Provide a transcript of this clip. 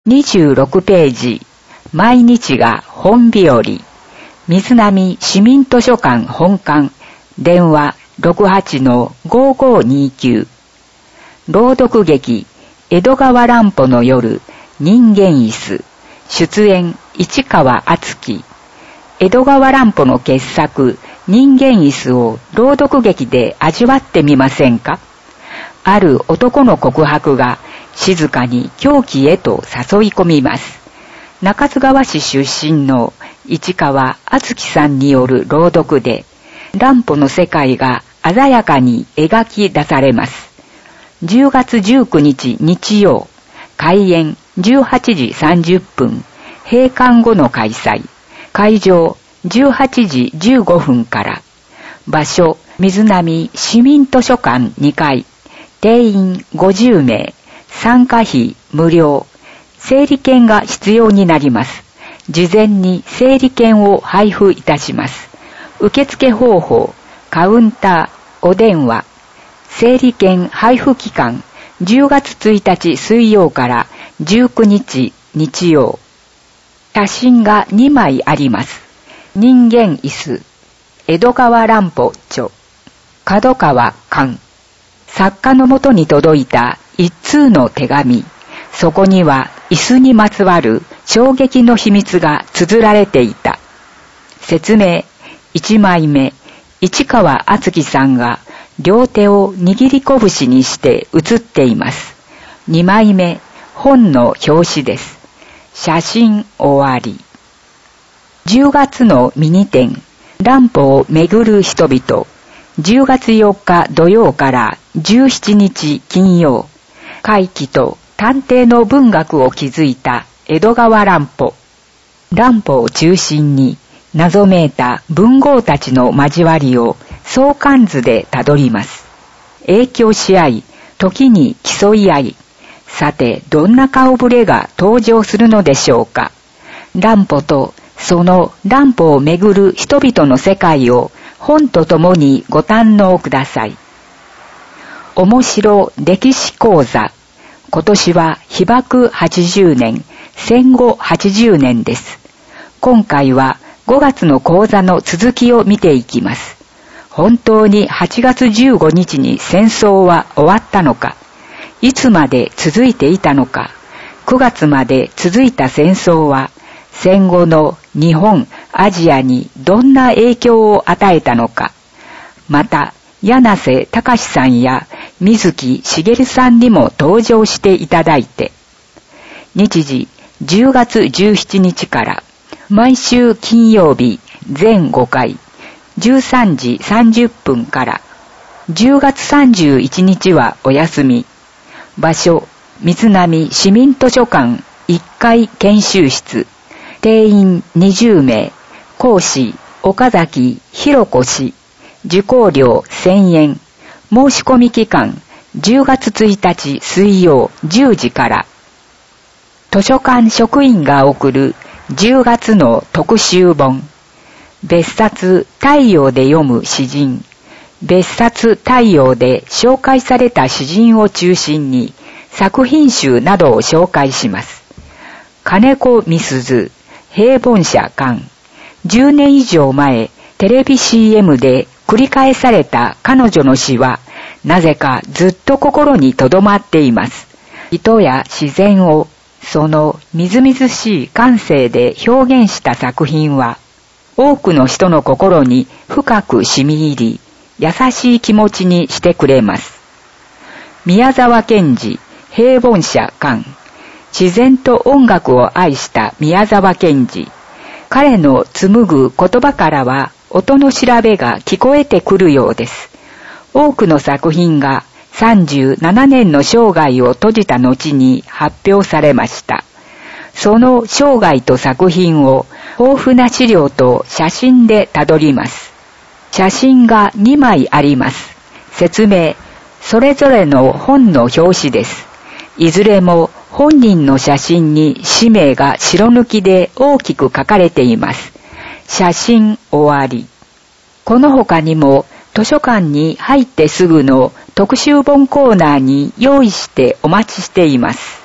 26ページ、毎日が本日和、水波市民図書館本館、電話 68-5529。朗読劇、江戸川乱歩の夜、人間椅子、出演、市川敦樹。江戸川乱歩の傑作、人間椅子を朗読劇で味わってみませんか？ある男の告白が静かに狂気へと誘い込みます。中津川市出身の市川敦樹さんによる朗読で、乱歩の世界が鮮やかに描き出されます。10月19日日曜、開演18時30分、閉館後の開催、会場18時15分から、場所、水波市民図書館2階、定員50名、参加費無料、整理券が必要になります。事前に整理券を配布いたします。受付方法、カウンター、お電話、整理券配布期間、10月1日水曜から19日日曜。写真が2枚あります。人間椅子、江戸川乱歩著、角川寛。作家のもとに届いた一通の手紙。そこには椅子にまつわる衝撃の秘密が綴られていた。説明、1枚目、市川敦樹さんが両手を握り拳にして写っています。2枚目、本の表紙です。写真終わり。10月のミニ展、乱歩をめぐる人々。10月4日土曜から17日金曜。怪奇と探偵の文学を築いた江戸川乱歩。乱歩を中心に謎めいた文豪たちの交わりを相関図でたどります。影響し合い、時に競い合い。さて、どんな顔ぶれが登場するのでしょうか。乱歩とその乱歩をめぐる人々の世界を本とともにご堪能ください。面白歴史講座。今年は被爆80年、戦後80年です。今回は5月の講座の続きを見ていきます。本当に8月15日に戦争は終わったのか、いつまで続いていたのか、9月まで続いた戦争は戦後の日本、アジアにどんな影響を与えたのか、また柳瀬隆さんや水木しげるさんにも登場していただいて、日時10月17日から毎週金曜日全5回13時30分から、10月31日はお休み。場所、水波市民図書館1階研修室。定員20名。講師、岡崎博子氏。受講料1000円。申し込み期間、10月1日水曜10時から。図書館職員が送る10月の特集本。別冊太陽で読む詩人。別冊太陽で紹介された詩人を中心に作品集などを紹介します。金子みすず、平凡社館。10年以上前、テレビ CM で繰り返された彼女の詩は、なぜかずっと心に留まっています。人や自然をそのみずみずしい感性で表現した作品は、多くの人の心に深く染み入り、優しい気持ちにしてくれます。宮沢賢治、平凡社館。自然と音楽を愛した宮沢賢治。彼の紡ぐ言葉からは音の調べが聞こえてくるようです。多くの作品が37年の生涯を閉じた後に発表されました。その生涯と作品を豊富な資料と写真でたどります。写真が2枚あります。説明、それぞれの本の表紙です。いずれも本人の写真に氏名が白抜きで大きく書かれています。写真終わり。この他にも図書館に入ってすぐの特集本コーナーに用意してお待ちしています。